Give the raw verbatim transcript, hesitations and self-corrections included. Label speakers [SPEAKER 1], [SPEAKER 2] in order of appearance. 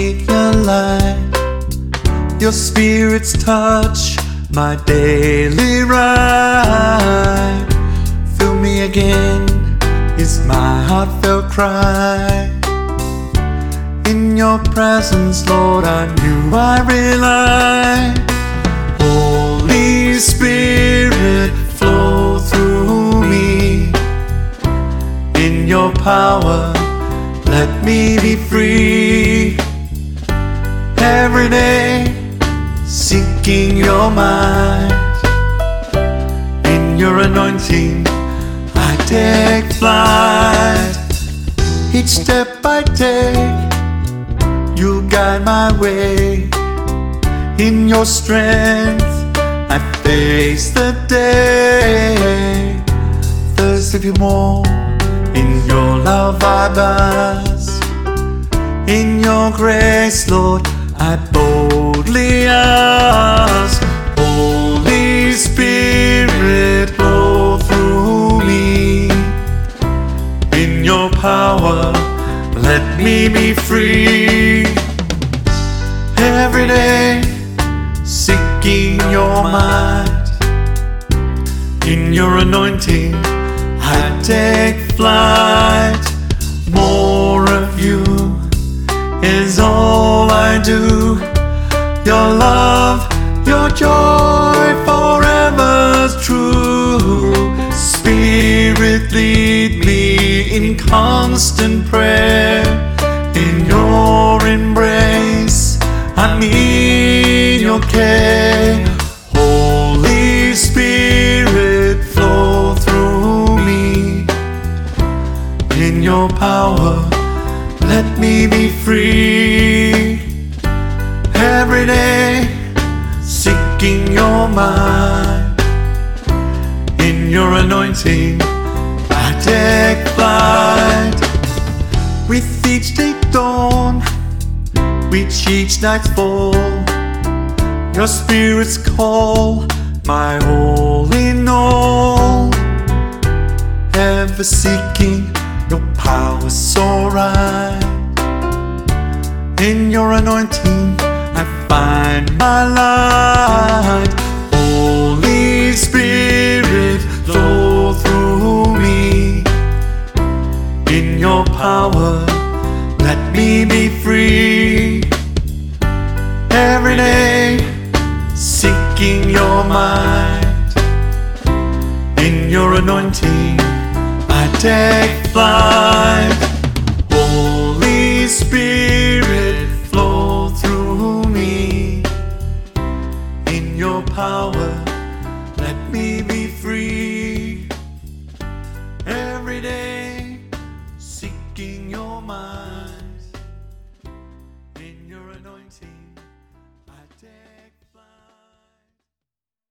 [SPEAKER 1] seek your light. Your Spirit's touch, my daily ride. Fill me again is my heartfelt cry. In your presence, Lord, I knew I rely. Holy Spirit, flow through me. In your power, let me be free. Every day, seeking your might. In your anointing, I take flight. Each step I take, you'll guide my way. In your strength, I face the day. Thirsty for more, in your love I bask. In your grace, Lord, I boldly ask. Holy Spirit, flow through me. In your power, let me be free. Every day, seeking your might. In your anointing, I take flight. More of you is all I do. Your love, your joy forever's true. Spirit, lead me in constant prayer. In your embrace, I need your care. Holy Spirit, flow through me. In your power, let me be free. Every day, seeking your might. In your anointing, I take flight. With each day dawn, with each night's fall, your Spirit's call, my all in all. Ever seeking your power so right. In your anointing, I find my light. Holy Spirit, flow through me. In your power, let me be free. Every day, seeking your might. In your anointing, I take flight. Holy Spirit,